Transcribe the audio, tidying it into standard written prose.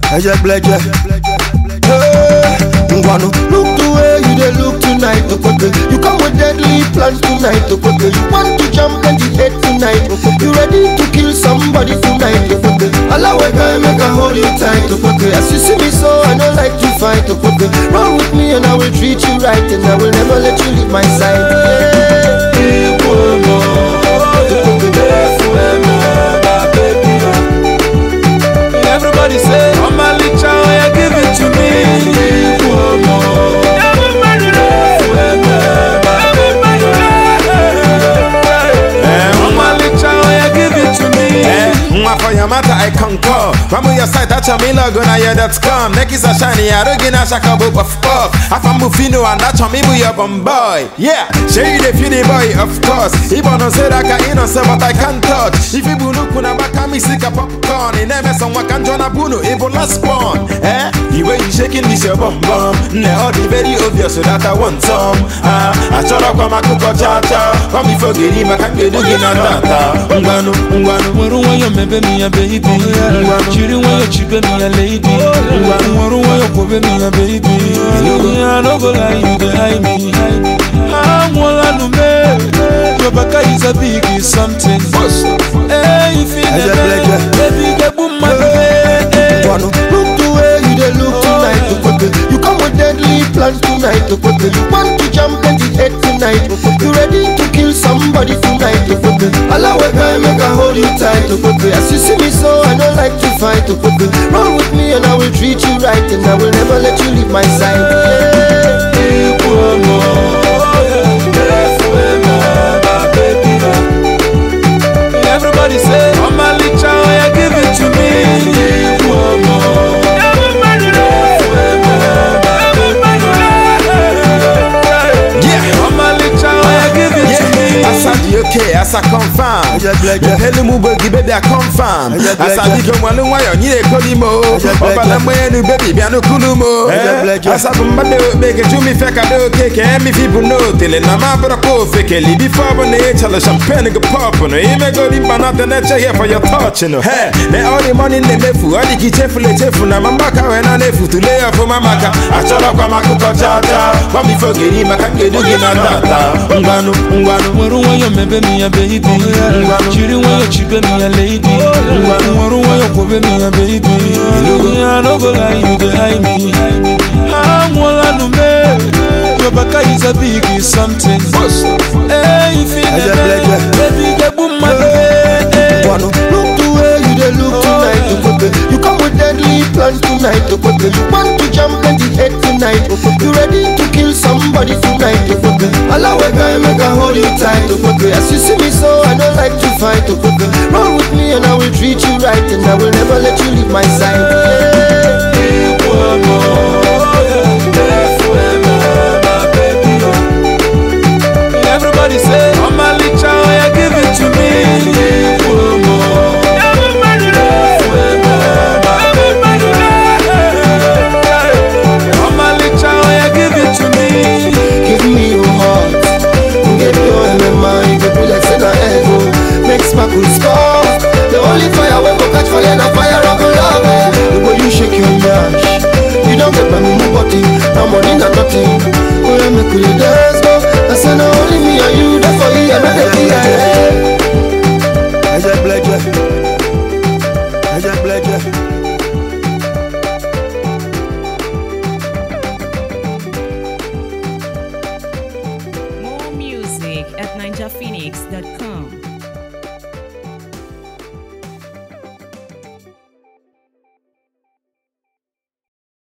Eje bleje. Ngwanu, look the way you dey look tonight, Okote. You come with deadly plans tonight, Okote. You want to jump and you hate tonight, Okote. You ready to kill somebody tonight, Okote. Allah we guy make I hold you tight, Okote. As you see me so, I don't like to fight, Okote. Run with me and I will treat you right, and I will never let you leave my side. Everybody say, oh my little child, give it to me. For your matter, I concur. From your side, that's your mail, go now, that's come. Neck is a shiny, I don't get a shaka book of pop. I found Mufino and that's your maybe your boy. Yeah, shade the funny boy, of course. Even on said I can innocent, but I can't touch. If you look when I'm back, I'm sick of popcorn. In Emerson, what can John Abuno, even last spawn. Eh? The way you shaking this your bum bum. Now, the very obvious, so that I want some. I shut up on my cook or cha cha. Come before getting my can't get looking at that. Ungano, me a baby, children when you chip me a lady, one way you put me a baby. I don't go lie, you behind me. I'm all I know, your back is a big something. Hey, if you baby, get boom, my baby. Look the way you dey look tonight, Okote. You come with deadly plans tonight, Okote. You want to jump and you hate tonight, Okote. You ready to kill somebody tonight, Okote. Allah we guy make I hold you tight, Okote. As you see me so, I don't like to fight, Okote. Run with me and I will treat you right, and I will never let you leave my side. Everybody say, oh my little child, give it to me. Okay, as I confirm, the Helimu baby, I confirm. As I become one why you need a Colimo, baby, Biano Kulumo. As I make it to me, fake I do cake, and me people know till in a map of a fake, before when they tell us champagne and pop on it. May go in Banana nature here for your touch, you know. Hey, they all the money in the mefu, all the kitchen, I'm a maca and I'm a foot to lay for my maca. I shut up on my cook, come before getting my can't get looking at that. Ungano, me a baby, children when you chip me a lady, one way you put me a baby. I don't go lie, you behind me. I'm all I know, your back is a big something. Hey, if you baby, get boom, my baby. Look the way you dey look tonight, Okote. You come with deadly plans tonight, Okote. You want to jump and you hate tonight, Okote. You ready to kill somebody tonight, Okote. Allah we guy make I hold you tight, Okote. As you see me so, I don't like to fight, Okote. Run with me and I will treat you right, and I will never let you leave my side. Everybody say, oh my little child, give it to me. Cool score. The only fire we go catch fire, na fire of love. The way you shake your dash, you don't get my mini body, no money, no nothing. Oh, I make you dance, go. I say no only me and you, that's for you, another thing. I just bled you. I just bled you. More music at ninjaphoenix.com.